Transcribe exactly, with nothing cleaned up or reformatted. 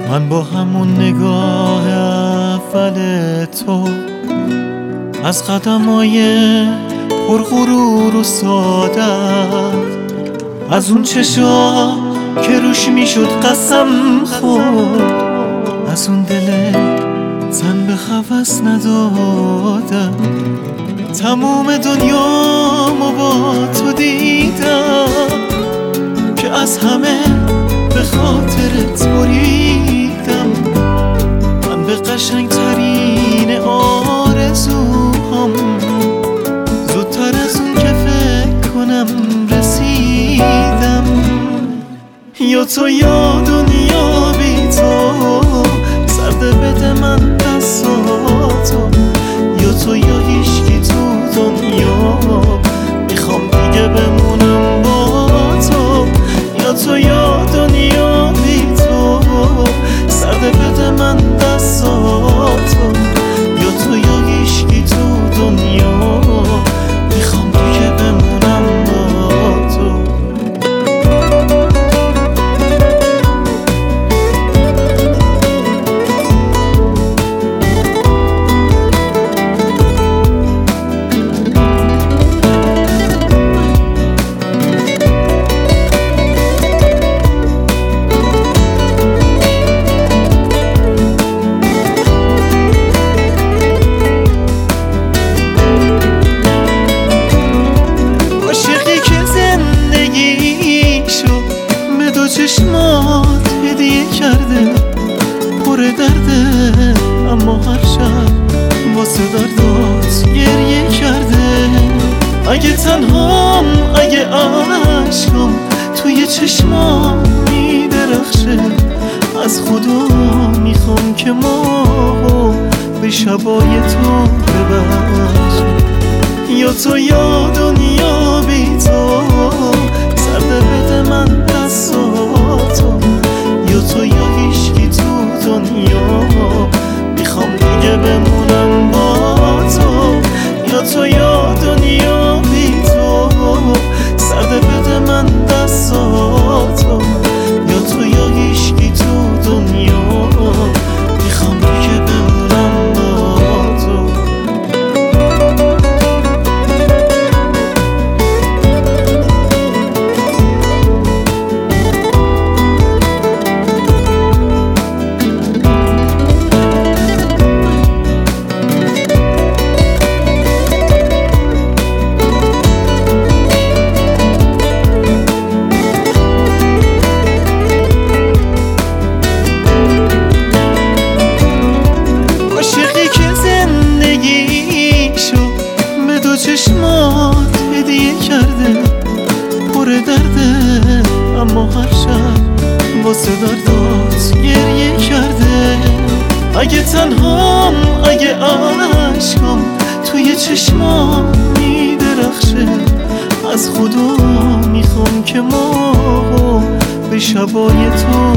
من با همون نگاه اول تو از قدمای پرغرور و سادت، از اون چشا که روش میشد قسم خورد، از اون دل زن به هوس ندادم، تموم دنیامو با تو دیدم که از همه به خاطرت بریدم. من به قشنگترین آرزوهام زودتر از اون که فکر کنم رسیدم. یا تو یا دنیا بی تو، سرده بده من دستاتو. یا تو یا هیچکی تو دنیا، میخوام دیگه بمونم با تو. یا تو یا دنیا بی تو، سرده بده من دستاتو. یا تو یا هیچکی تو دنیا، میخوام دیگه بمونم با تو. چشمات هدیه کرده پر درده، اما هر شب واسه دردات گریه کرده. اگه تنهام، اگه عشقم توی چشمام میدرخشه، از خدا میخوام که ماهو به شبای تو ببخشه. یا تو یا دنیا بی تو، سرده بده من دستاتو. یا تو یا هیچکی تو دنیا، میخوام دیگه بمونم با تو. یا تو یا دنیا بی تو، سرده بده من دستاتو. یا تو یا هیچکی تو دنیا، میخوام دیگه بمونم با تو. چشمات هدیه کرده پر درده، اما هر شب واسه دردات گریه کرده. اگه تنهام، اگه عشقم توی چشمام میدرخشه، از خدا میخوام که ماهو به شبای تو